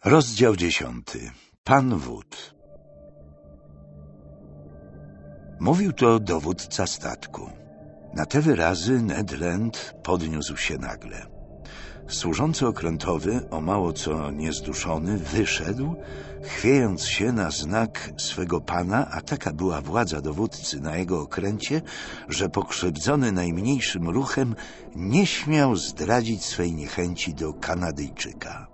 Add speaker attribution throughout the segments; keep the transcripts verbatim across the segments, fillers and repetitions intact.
Speaker 1: Rozdział dziesiąty. Pan Wód. Mówił to dowódca statku. Na te wyrazy Ned Land podniósł się nagle. Służący okrętowy, o mało co niezduszony, wyszedł, chwiejąc się na znak swego pana, a taka była władza dowódcy na jego okręcie, że pokrzywdzony najmniejszym ruchem nie śmiał zdradzić swej niechęci do Kanadyjczyka.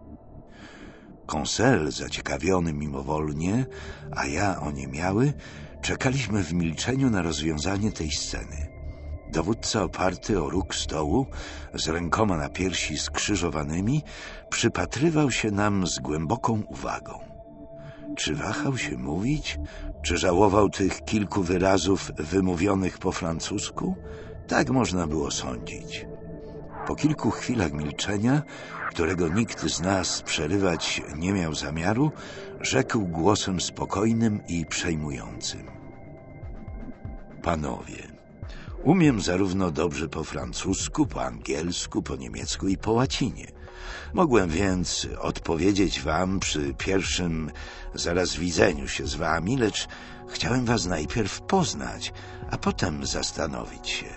Speaker 1: Conseil, zaciekawiony mimowolnie, a ja oniemiały, czekaliśmy w milczeniu na rozwiązanie tej sceny. Dowódca, oparty o róg stołu, z rękoma na piersi skrzyżowanymi, przypatrywał się nam z głęboką uwagą. Czy wahał się mówić? Czy żałował tych kilku wyrazów wymówionych po francusku? Tak można było sądzić. Po kilku chwilach milczenia, którego nikt z nas przerywać nie miał zamiaru, rzekł głosem spokojnym i przejmującym: Panowie, umiem zarówno dobrze po francusku, po angielsku, po niemiecku i po łacinie. Mogłem więc odpowiedzieć wam przy pierwszym zaraz widzeniu się z wami, lecz chciałem was najpierw poznać, a potem zastanowić się.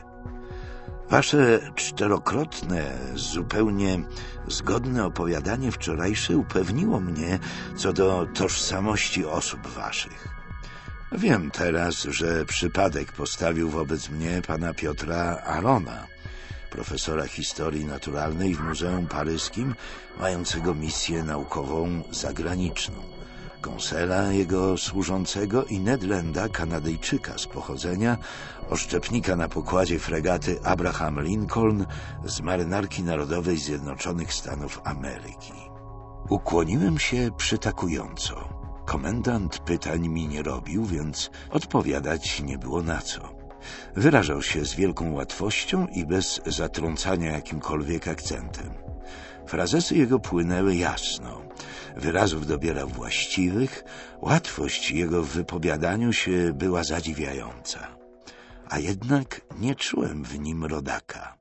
Speaker 1: Wasze czterokrotne, zupełnie zgodne opowiadanie wczorajsze upewniło mnie co do tożsamości osób waszych. Wiem teraz, że przypadek postawił wobec mnie pana Piotra Arona, profesora historii naturalnej w Muzeum Paryskim, mającego misję naukową zagraniczną, Conseila, jego służącego, i Ned Landa, Kanadyjczyka z pochodzenia, oszczepnika na pokładzie fregaty Abraham Lincoln z Marynarki Narodowej Zjednoczonych Stanów Ameryki. Ukłoniłem się przytakująco. Komendant pytań mi nie robił, więc odpowiadać nie było na co. Wyrażał się z wielką łatwością i bez zatrącania jakimkolwiek akcentem. Frazesy jego płynęły jasno. Wyrazów dobierał właściwych, łatwość jego w wypowiadaniu się była zadziwiająca. A jednak nie czułem w nim rodaka.